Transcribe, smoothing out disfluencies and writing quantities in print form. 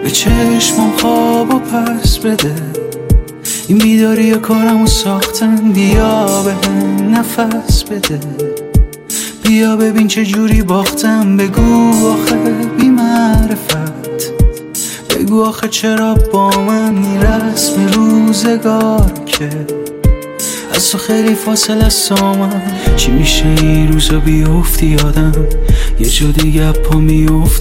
به چشمم خوابو پس بده. این بیداری کارمو ساختن، بیا به نفس بده. بیا ببین چه جوری باختم، بگو آخه بی معرفت، بگو آخه چرا با من میرسم روزگار که از تو خیلی فاصله سامم. چی میشه این روزا بیفتی یادم، یه جا دیگه پا میفت